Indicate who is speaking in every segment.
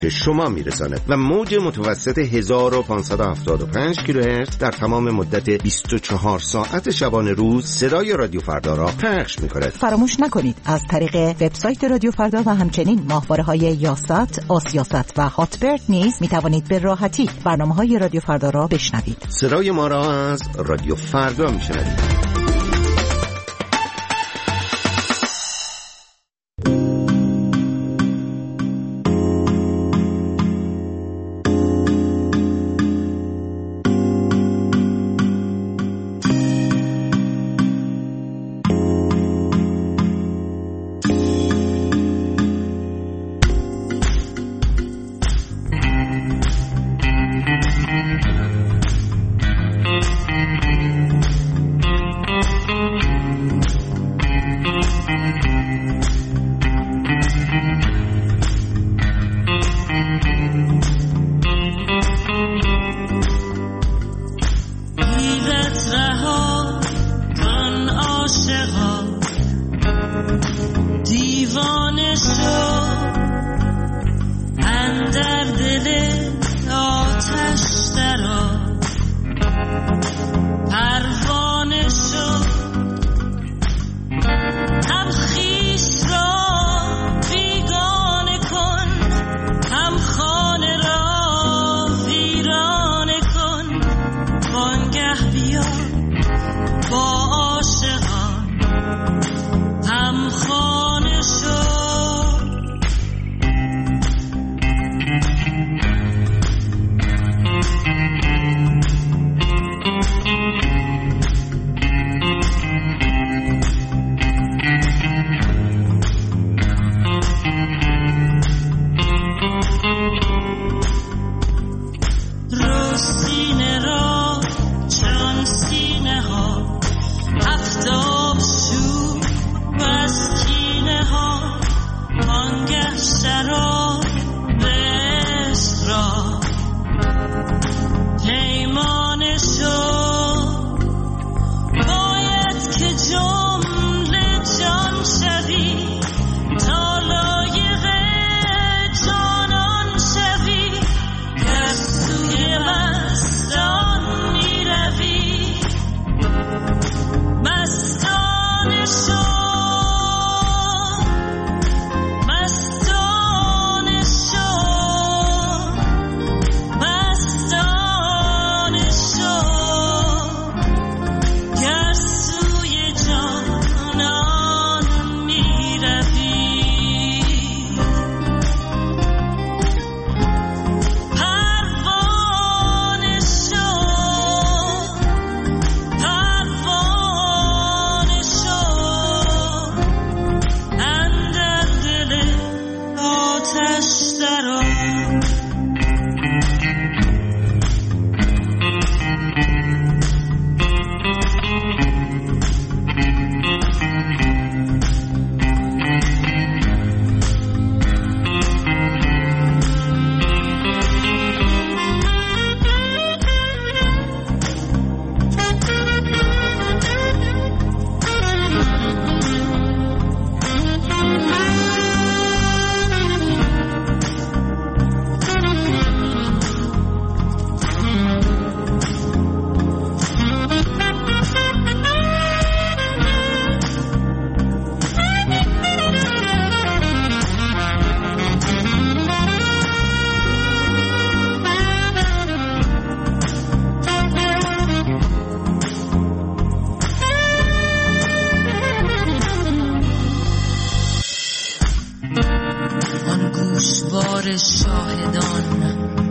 Speaker 1: به شما میرساند و موج متوسط 1575 کیلوهرتز در تمام مدت 24 ساعت شبانه روز صدای رادیو فردا را پخش می‌کند.
Speaker 2: فراموش نکنید از طریق وبسایت رادیو فردا و همچنین ماهواره‌های یاست، آسیاست و هاتبرد نیز می‌توانید به راحتی برنامه‌های رادیو فردا را بشنوید.
Speaker 1: صدای ما را از رادیو فردا می‌شنوید.
Speaker 3: گوشوار شاهدان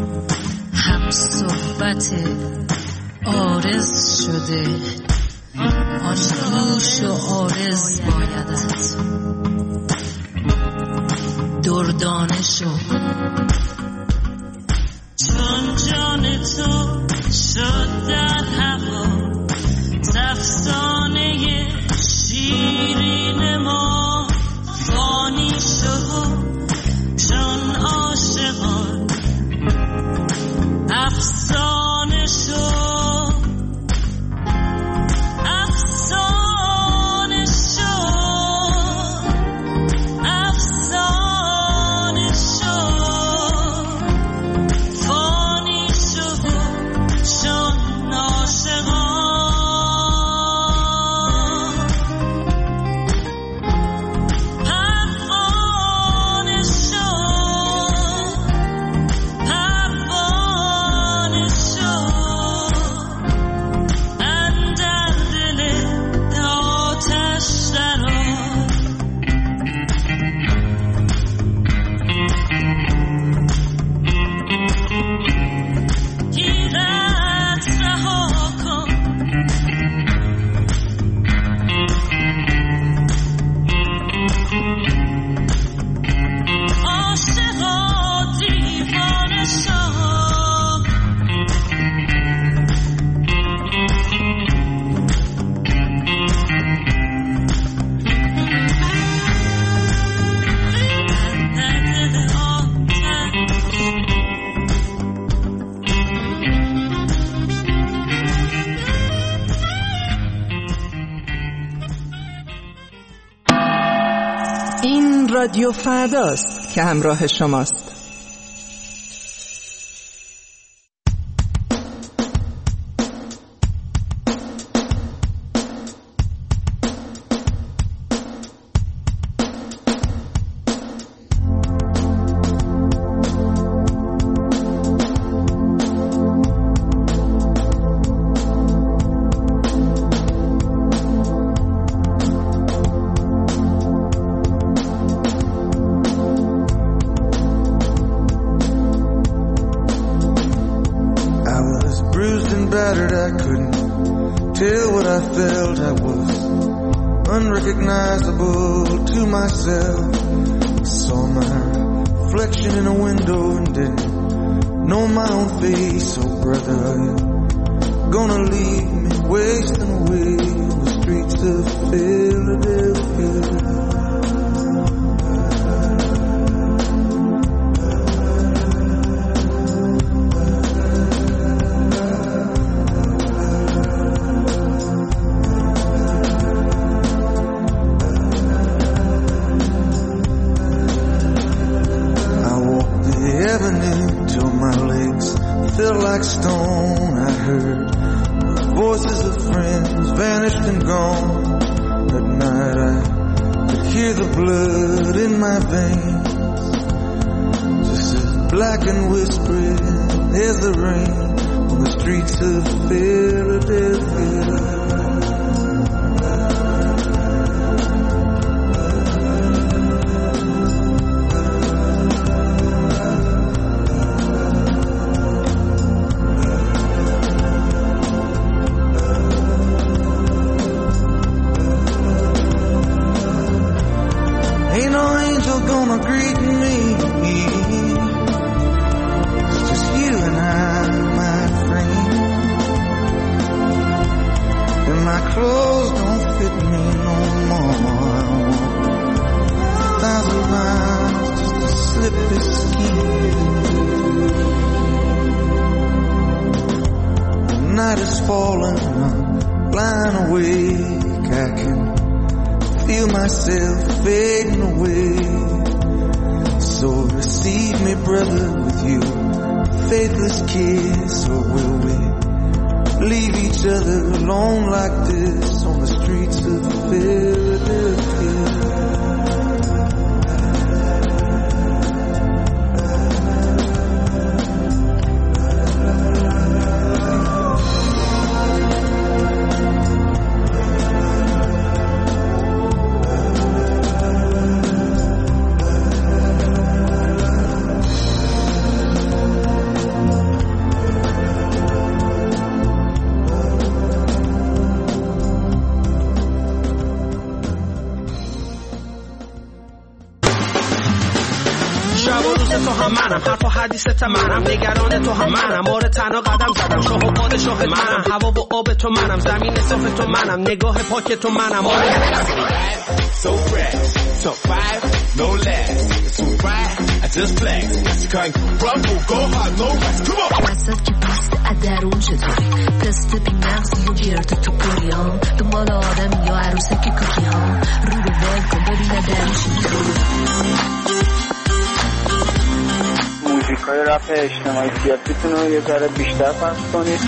Speaker 3: هم صحبت عارض شده، آن گوش و عارض بایدت دردانه شو، چون جان تو شد در هوا افسانه شیرین ما فانی شد، چون عاشقان افسانه شد، افسانه شد، افسانه شد.
Speaker 4: رادیو فرداست که همراه شماست.
Speaker 5: منم نگران تو هم منم مار تنها قدم زدم شاه و پادشاه منم هوا و آب تو منم زمین صاف تو منم نگاه پاک تو منم
Speaker 6: So fresh, so five, no less. So right, I just flex. Can't rumble, go hard, no rest. Come on.
Speaker 7: وسط که پست ادرون چطوری تست بی مغزی و گیرت تو پولی ها دنبال آدم یا عروسه که کوکی ها رو به ول کن ببینه درشی
Speaker 8: موزیکای رپ اجتماعی سیاسیتون رو یه ذره بیشتر پخش کنید.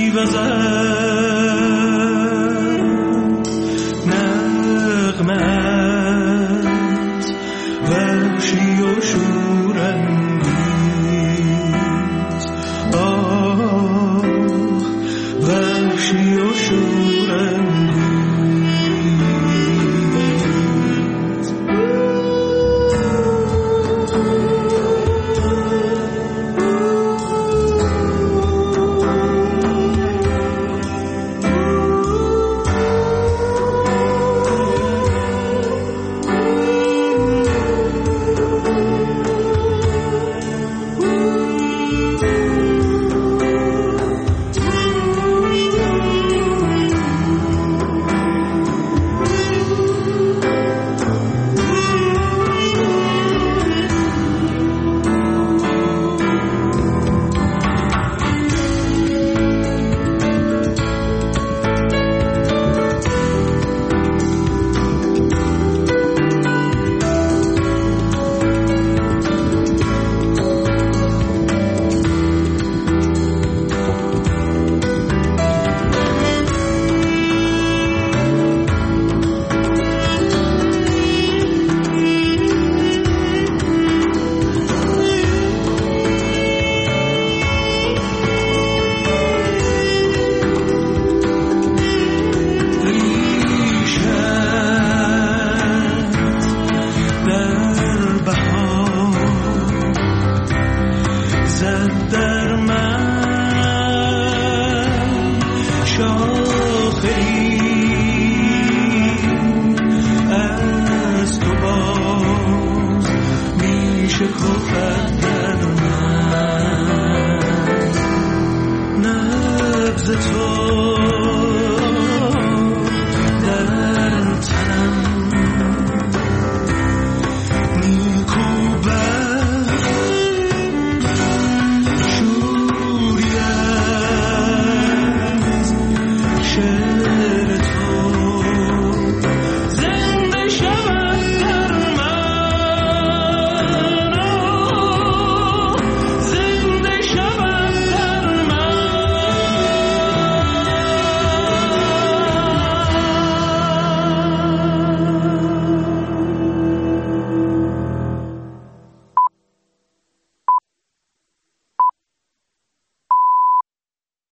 Speaker 3: نبض تو